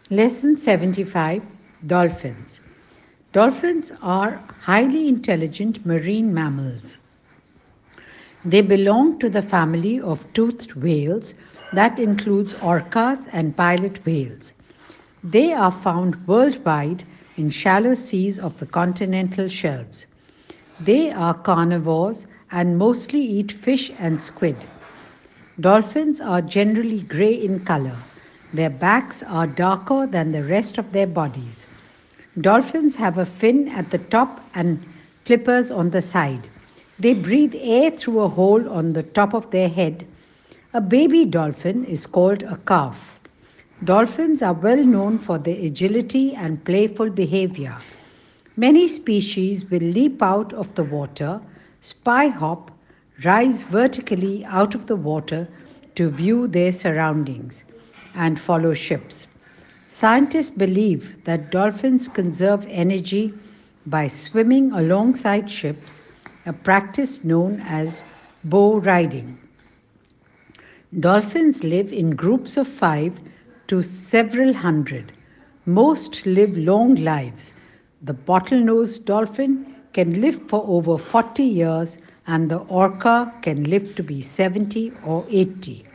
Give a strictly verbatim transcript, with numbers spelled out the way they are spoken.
Lesson seventy-five. Dolphins. Dolphins are highly intelligent marine mammals. They belong to the family of toothed whales that includes orcas and pilot whales. They are found worldwide in shallow seas of the continental shelves. They are carnivores and mostly eat fish and squid. Dolphins are generally gray in color. Their backs are darker than the rest of their bodies. Dolphins have a fin at the top and flippers on the side. They breathe air through a hole on the top of their head. A baby dolphin is called a calf. Dolphins are well known for their agility and playful behavior. Many species will leap out of the water, spy hop, rise vertically out of the water to view their surroundings, and follow ships. Scientists believe that dolphins conserve energy by swimming alongside ships, a practice known as bow riding. Dolphins live in groups of five to several hundred. Most live long lives. The bottlenose dolphin can live for over forty years, and the orca can live to be seventy or eighty.